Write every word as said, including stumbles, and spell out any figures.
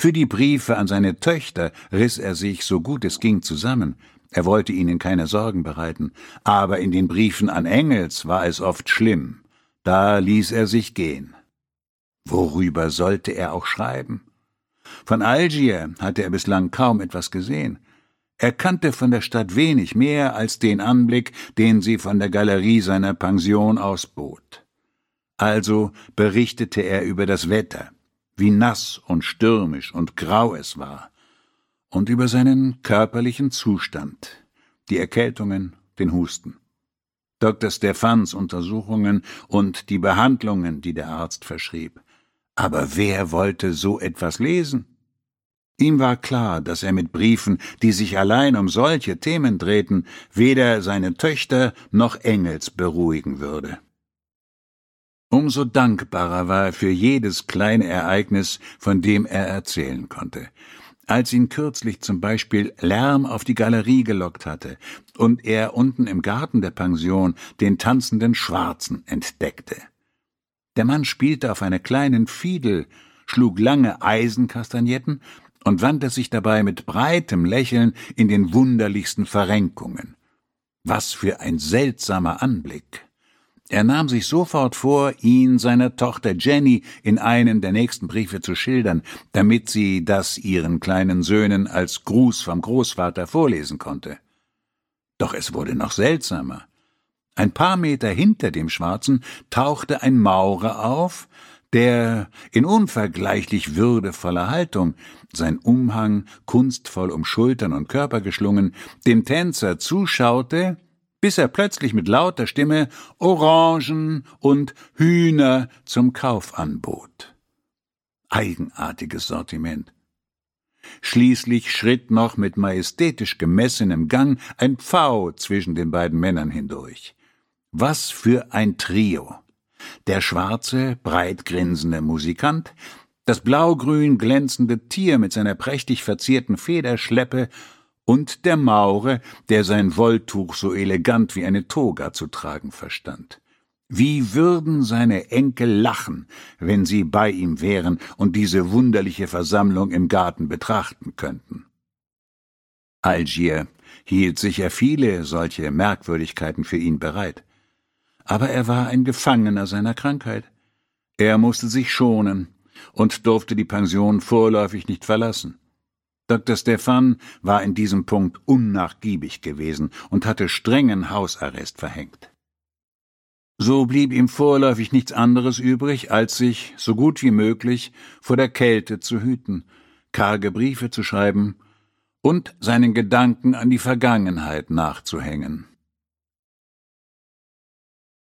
Für die Briefe an seine Töchter riss er sich, so gut es ging, zusammen. Er wollte ihnen keine Sorgen bereiten. Aber in den Briefen an Engels war es oft schlimm. Da ließ er sich gehen. Worüber sollte er auch schreiben? Von Algier hatte er bislang kaum etwas gesehen. Er kannte von der Stadt wenig mehr als den Anblick, den sie von der Galerie seiner Pension aus bot. Also berichtete er über das Wetter, wie nass und stürmisch und grau es war, und über seinen körperlichen Zustand, die Erkältungen, den Husten. Doktor Stephans Untersuchungen und die Behandlungen, die der Arzt verschrieb. Aber wer wollte so etwas lesen? Ihm war klar, dass er mit Briefen, die sich allein um solche Themen drehten, weder seine Töchter noch Engels beruhigen würde. Umso dankbarer war er für jedes kleine Ereignis, von dem er erzählen konnte. Als ihn kürzlich zum Beispiel Lärm auf die Galerie gelockt hatte und er unten im Garten der Pension den tanzenden Schwarzen entdeckte. Der Mann spielte auf einer kleinen Fiedel, schlug lange Eisenkastagnetten und wandte sich dabei mit breitem Lächeln in den wunderlichsten Verrenkungen. Was für ein seltsamer Anblick! Er nahm sich sofort vor, ihn seiner Tochter Jenny in einem der nächsten Briefe zu schildern, damit sie das ihren kleinen Söhnen als Gruß vom Großvater vorlesen konnte. Doch es wurde noch seltsamer. Ein paar Meter hinter dem Schwarzen tauchte ein Maurer auf, der in unvergleichlich würdevoller Haltung, sein Umhang kunstvoll um Schultern und Körper geschlungen, dem Tänzer zuschaute, bis er plötzlich mit lauter Stimme Orangen und Hühner zum Kauf anbot. Eigenartiges Sortiment. Schließlich schritt noch mit majestätisch gemessenem Gang ein Pfau zwischen den beiden Männern hindurch. Was für ein Trio! Der schwarze, breit grinsende Musikant, das blaugrün glänzende Tier mit seiner prächtig verzierten Federschleppe und der Maurer, der sein Wolltuch so elegant wie eine Toga zu tragen verstand. Wie würden seine Enkel lachen, wenn sie bei ihm wären und diese wunderliche Versammlung im Garten betrachten könnten. Algier hielt sicher viele solche Merkwürdigkeiten für ihn bereit. Aber er war ein Gefangener seiner Krankheit. Er musste sich schonen und durfte die Pension vorläufig nicht verlassen. Doktor Stephan war in diesem Punkt unnachgiebig gewesen und hatte strengen Hausarrest verhängt. So blieb ihm vorläufig nichts anderes übrig, als sich, so gut wie möglich, vor der Kälte zu hüten, karge Briefe zu schreiben und seinen Gedanken an die Vergangenheit nachzuhängen.